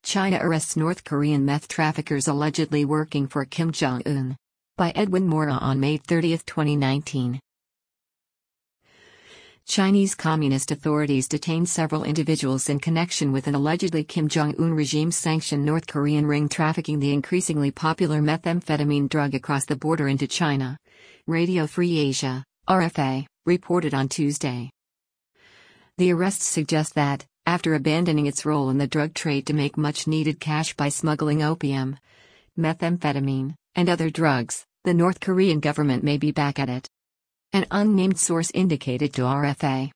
China arrests North Korean meth traffickers allegedly working for Kim Jong-un. By Edwin Mora on May 30, 2019. Chinese Communist authorities detained several individuals in connection with an allegedly Kim Jong-un regime-sanctioned North Korean ring trafficking the increasingly popular methamphetamine drug across the border into China. Radio Free Asia, RFA, reported on Tuesday. The arrests suggest that, after abandoning its role in the drug trade to make much-needed cash by smuggling opium, methamphetamine, and other drugs, the North Korean government may be back at it. An unnamed source indicated to RFA.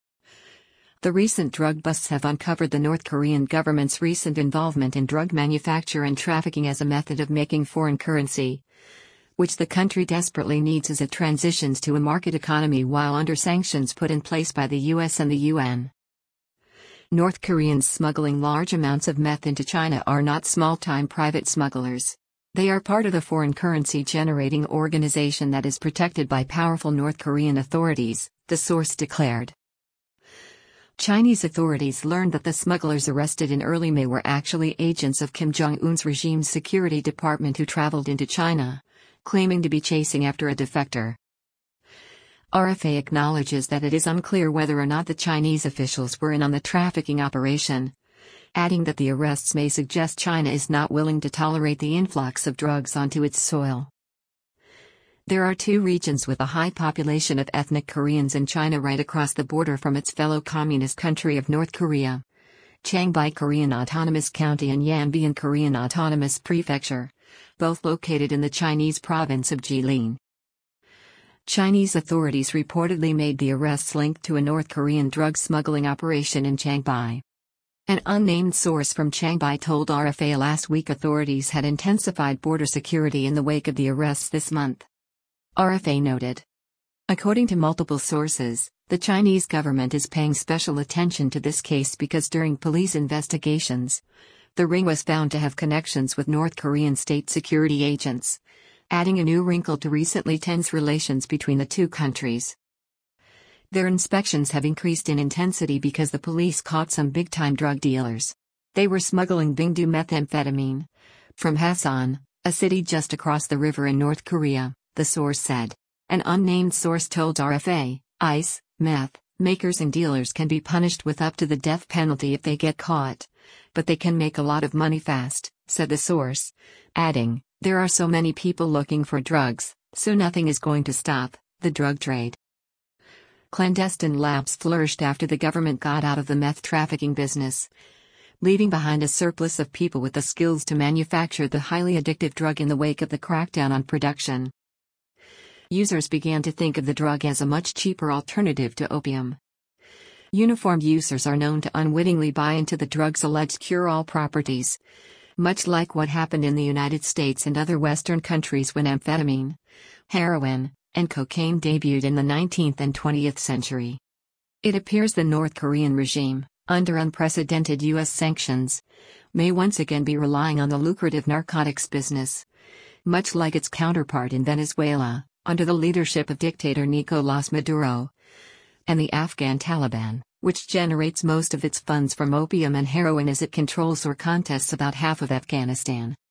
The recent drug busts have uncovered the North Korean government's recent involvement in drug manufacture and trafficking as a method of making foreign currency, which the country desperately needs as it transitions to a market economy while under sanctions put in place by the US and the UN. North Koreans smuggling large amounts of meth into China are not small-time private smugglers. They are part of the foreign currency generating organization that is protected by powerful North Korean authorities, the source declared. Chinese authorities learned that the smugglers arrested in early May were actually agents of Kim Jong-un's regime's security department who traveled into China, claiming to be chasing after a defector. RFA acknowledges that it is unclear whether or not the Chinese officials were in on the trafficking operation, adding that the arrests may suggest China is not willing to tolerate the influx of drugs onto its soil. There are two regions with a high population of ethnic Koreans in China right across the border from its fellow communist country of North Korea: Changbai Korean Autonomous County and Yanbian Korean Autonomous Prefecture, both located in the Chinese province of Jilin. Chinese authorities reportedly made the arrests linked to a North Korean drug smuggling operation in Changbai. An unnamed source from Changbai told RFA last week authorities had intensified border security in the wake of the arrests this month. RFA noted. According to multiple sources, the Chinese government is paying special attention to this case because during police investigations, the ring was found to have connections with North Korean state security agents, adding a new wrinkle to recently tense relations between the two countries. Their inspections have increased in intensity because the police caught some big-time drug dealers. They were smuggling Bingdu methamphetamine from Hasan, a city just across the river in North Korea, the source said. An unnamed source told RFA, ICE, meth makers and dealers can be punished with up to the death penalty if they get caught, but they can make a lot of money fast, said the source, adding, there are so many people looking for drugs, so nothing is going to stop the drug trade. Clandestine labs flourished after the government got out of the meth trafficking business, leaving behind a surplus of people with the skills to manufacture the highly addictive drug in the wake of the crackdown on production. Users began to think of the drug as a much cheaper alternative to opium. Uniformed users are known to unwittingly buy into the drug's alleged cure-all properties, much like what happened in the United States and other Western countries when amphetamine, heroin, and cocaine debuted in the 19th and 20th century. It appears the North Korean regime, under unprecedented U.S. sanctions, may once again be relying on the lucrative narcotics business, much like its counterpart in Venezuela, under the leadership of dictator Nicolás Maduro, and the Afghan Taliban, which generates most of its funds from opium and heroin as it controls or contests about half of Afghanistan.